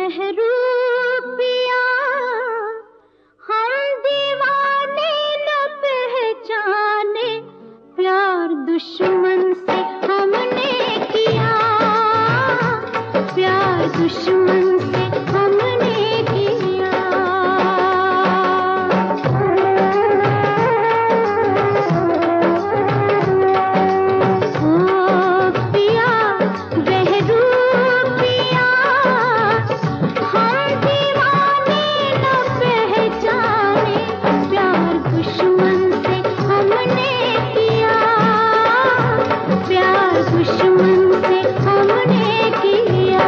बहरूपिया हम दीवाने न पहचाने, प्यार दुश्मन से हमने किया, प्यार दुश्मन से हमने किया। ओ पिया बहरूपिया हम दीवाने न पहचाने, प्यार दुश्मन से हमने किया, प्यार दुश्मन से हमने किया।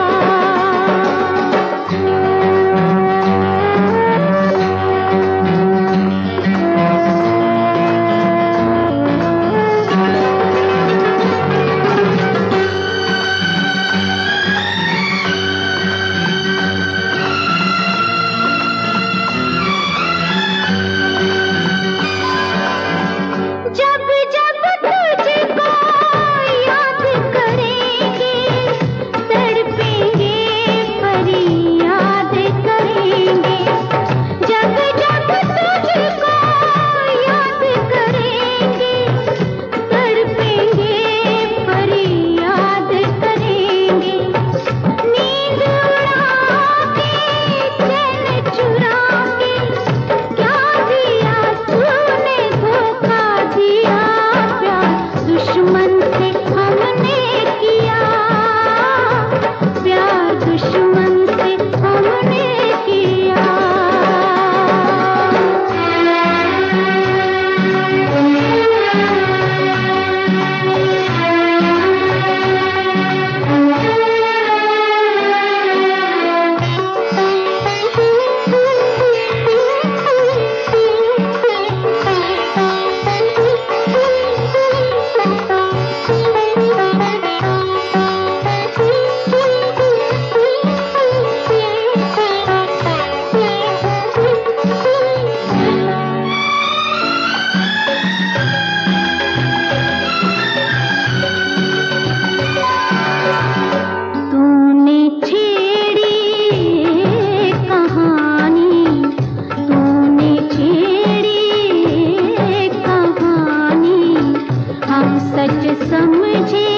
जब जब तुझको याद करेंगे, तड़पेंगे फरियाद करेंगे। जब जब तुझको याद करेंगे, तड़पेंगे फरियाद करेंगे। नींद उड़ा के चैन चुरा के, क्या दिया तूने धोखा दिया, प्यार दुश्मन से हमने किया, प्यार दुश्मन से हमने किया। तूने छेड़ी कहानी, तूने छेड़ी कहानी, हम सच समझे